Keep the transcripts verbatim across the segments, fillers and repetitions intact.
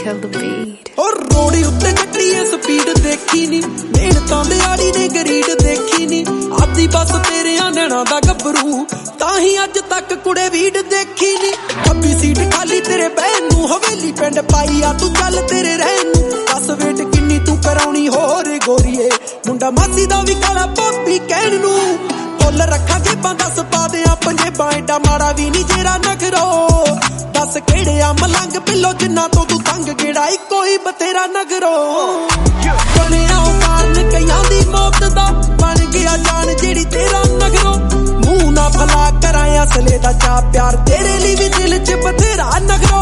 kill the beat. Oh, road utte ਗੱਡੀਏ speed ਦੇਖੀ ਨੀ, ਮਿਹਨਤਾਂ ਦੇ ਆੜੀ ਨੇ ਗਰੀਡ ਦੇਖੀ ਨੀ, ਆਦੀ ਬਸ ਤੇਰਿਆਂ ਨੈਣਾ ਦਾ ਗੱਭਰੂ, ਤਾਂ ਹੀ ਅੱਜ ਤੱਕ ਕੁੜੇ ਵੀਡ ਦੇਖੀ ਨੀ। ਖੱਬੀ ਸੀਟ ਖਾਲੀ ਤੇਰੇ ਬਹਿਣ ਨੂੰ, ਹਵੇਲੀ ਪਿੰਡ ਪਾਈ ਆ ਤੂੰ ਚੱਲ ਤੇਰੇ ਰਹਿਣ ਨੂੰ, ਦੱਸ ਵੇਟ ਕਿੰਨੀ ਤੂੰ ਕਰਾਉਣੀ ਹੋਰ ਗੋਰੀਏ, ਮੁੰਡਾ ਮਾਸੀ ਦਾ ਵੀ ਕਾਲਾ ਪਾਪੀ ਕਹਿਣ ਨੂੰ, ਫੁੱਲ ਰੱਖਾਂ ਜੇਬਾਂ ਦਸ ਪਾ ਦਿਆਂ ਪੰਜੇਬਾਂ, ਏਡਾ ਮਾੜਾ ਵੀ ਨੀ ਜੇਰਾ ਨਖਰੋ, ਦੱਸ ਕਿਹੜੇ ਆ ਮਲੰਗ ਪਿੱਲੋ ਜਿੰਨਾ ਤੋਂ ਤੂੰ ਤੰਗ, ਕਿਹੜਾ ਇੱਕੋ ਹੀ ਬਥੇਰਾ ਨਗਰੋ। ਬਣਿਆ ਉਹ ਕਾਰਨ ਕਈਆਂ ਦੀ ਮੌਤ ਦਾ, ਬਣ ਗਿਆ ਜਾਨ ਜਿਹੜੀ ਤੇਰਾ ਨਗਰੋ, ਮੂੰਹ ਨਾ ਭਲਾ ਕਰਾਂ ਅਸਲੇ ਦਾ ਚਾਹ ਪਿਆਰ, ਤੇਰੇ ਲਈ ਵੀ ਦਿਲ ਚ ਬਥੇਰਾ ਨਗਰੋ।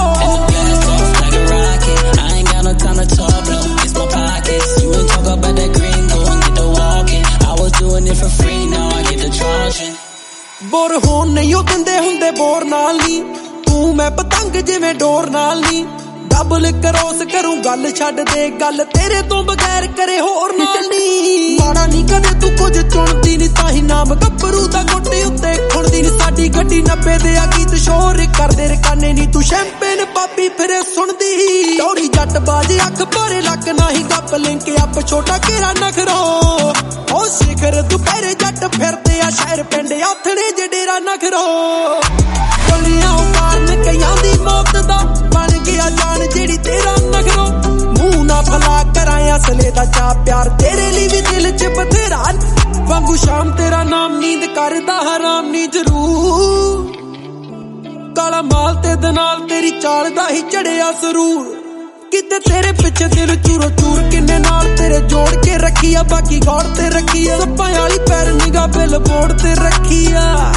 ਬੋਰ ਹੋਣ ਨਹੀਂ ਉਹ ਦਿੰਦੇ ਹੁੰਦੇ ਬੋਰ ਨਾਲ ਨੀ, ਤੂੰ ਮੈਂ ਪਤੰਗ ਜਿਵੇਂ ਡੋਰ ਨਾਲ ਨੀ, ਡਬਲ ਕਰੋਸ ਕਰੂੰ ਗੱਲ ਛੱਡ ਦੇ ਗੱਲ, ਤੇਰੇ ਤੋਂ ਬਗੈਰ ਕਰੇ ਹੋਰ ਨਾਲ ਨੀ। ਮਾੜਾ ਨੀ ਕਦੇ ਤੂੰ ਕੁਝ ਚੁਣਦੀ ਨੀ, ਤਾਂ ਹੀ ਨਾਮ ਗੱਭਰੂ ਦਾ ਗੋਡੇ ਉੱਤੇ ਖੁਣਦੀ ਨੀ, ਸਾਡੀ ਗੱਡੀ ਨੱਬੇ ਦੇ ਆ ਗੀਤ ਸ਼ੋਰ ਕਰਦੇ ਰਕਾਨੇ ਨੀ, ਤੂੰ ਸ਼ੈਂਪੇਨ ਪਾਪੀ ਫਿਰੇ ਸੁਣਦੀ, ਟੌਰੀ ਜੱਟ ਬਾਜ ਅੱਖ ਭਰੇ ਲੱਕ ਨਾਹੀਂ ਗੱਪ ਲਿੰਕ ਅੱਪ ਛੋਟਾ ਘੇਰਾ ਨਖਰੋ, ਉਹ ਸਿਖਰ ਦੁਪਹਿਰੇ ਜੱਟ ਫਿਰਦੇ ਆ ਸ਼ਹਿਰ ਪਿੰਡ ਆਥਣੇ ਜਡੇਰਾ ਨਖਰੋ। ਬਣਿਆ ਉਹ ਕਾਰਨ ਕਈਆਂ ਦੀ ਮੌਤ ਦਾ, ਬਣ ਗਿਆ ਜਾਨ ਜਿਹੜੀ ਤੇਰਾ ਨਖਰੋ, ਮੂੰਹ ਨਾ ਭਲਾ ਕਰਾਂ ਅਸਲੇ ਦਾ ਚਾਹ ਪਿਆਰ, ਤੇਰੇ ਲਈ ਵੀ ਦਿਲ ਚ ਬਥੇਰਾ ਵਾਂਗੂ ਸ਼ਾਮ ਤੇਰਾ ਨਾਮ ਨੀਂਦ ਕਰਦਾ ਹਰਾਮ ਨੀ ਜ਼ਰੂਰ, ਕਾਲਾ ਮਾਲ ਤੇ ਦਨਾਲ ਤੇਰੀ ਚਾਲ ਦਾ ਹੀ ਚੜਿਆ ਸਰੂਰ, ਕਿਤੇ ਤੇਰੇ ਪਿੱਛੇ ਦਿਲ ਚੂਰੋ ਚੂਰ, ਕਿੰਨੇ ਨਾਲ ਤੇਰੇ ਜੋੜ ਕੇ ਰੱਖੀ ਆ, ਬਾਕੀ ਗੌੜ ਤੇ ਰੱਖੀ ਆ, ਸੱਪਾਂ ਵਾਲੀ ਪੈਰ ਨਿਗਾ ਬਿਲ ਬੋਰਡ ਤੇ ਰੱਖੀ ਆ।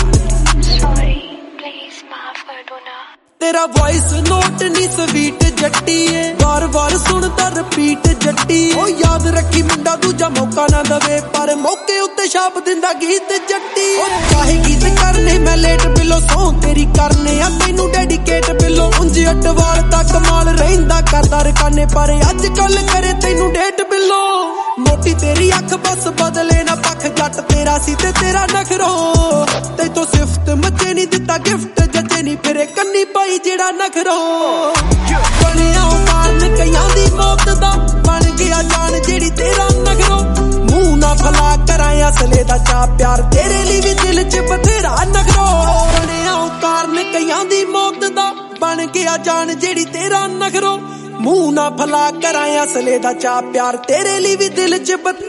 ਤੇਰਾ ਵਾਇਸ ਨੋਟ ਨੀ ਸਵੀਟ ਜੱਟੀ ਏ, ਵਾਰ ਵਾਰ ਸੁਣਦਾ ਰਿਪੀਟ ਜੱਟੀ, ਉਹ ਯਾਦ ਰੱਖੀ ਮੁੰਡਾ ਦੂਜਾ ਮੌਕਾ ਨਾ ਦਵੇ, ਪਰ ਮੌਕੇ ਉੱਤੇ ਛਾਪ ਦਿੰਦਾ ਗੀਤ ਜੱਟੀ। ਉਹ ਚਾਹੇ ਗੀਤ ਕਰਨੇ ਮੈਂ ਲੇਟ ਬਿੱਲੋ, ਸੌ ਤੇਰੀ ਕਰਨੇ ਆ ਤੈਨੂੰ ਡੈਡੀਕੇਟ ਬਿੱਲੋ, ਉਂਝ ਅਟਵਾਲ ਤੱਕ ਮਾਲ ਰਹਿੰਦਾ ਕਰਦਾ ਰਕਾਨੇ, ਪਰ ਅੱਜ ਕੱਲ ਕਰੇ ਤੈਨੂੰ ਡੇਟ ਬਿੱਲੋ। ਮੋਟੀ ਤੇਰੀ ਅੱਖ ਬਸ ਬਦਲੇ ਨਾ ਪੱਖ, ਜੱਟ ਤੇਰਾ ਸੀ ਤੇ ਤੇਰਾ ਨਖਰੋ, ਤੈਥੋਂ ਸਿਫਤ ਮੱਚੇ ਨੀ ਦਿੱਤਾ ਗਿਫਟ ਜੱਜੇ ਨੀ ਫਿਰੇ ਕੰਨੀ ਪਾਈ ਜਿਹੜਾ ਨਖਰੋ। ਬਣਿਆ ਉਹ ਕਾਰਨ ਕਈਆਂ ਦੀ ਮੌਤ ਦਾ, ਬਣ ਗਿਆ ਜਾਨ ਜਿਹੜੀ ਤੇਰਾ ਨਖਰੋ, ਮੂੰਹ ਨਾ ਭਲਾ ਕਰਾਂ ਅਸਲੇ ਦਾ ਚਾਹ ਪਿਆਰ, ਤੇਰੇ ਲਈ ਵੀ ਦਿਲ ਚ ਬਥੇਰਾ ਨਖਰੋ। ਬਣਿਆ ਉਹ ਕਾਰਨ ਕਈਆਂ ਦੀ ਮੌਤ ਦਾ, ਬਣ ਗਿਆ ਜਾਨ ਜਿਹੜੀ ਤੇਰਾ ਨਖਰੋ, ਮੂੰਹ ਨਾ ਭਲਾ ਕਰਾਂ ਅਸਲੇ ਦਾ ਚਾਹ ਪਿਆਰ, ਤੇਰੇ ਲਈ ਵੀ ਦਿਲ ਚ ਬਥੇਰਾ।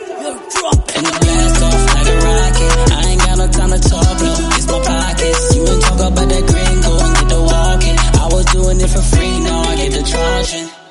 Time to talk, no, it's my pockets. You ain't talk about that green, go and get the walking. I was doing it for free, now I get the charging.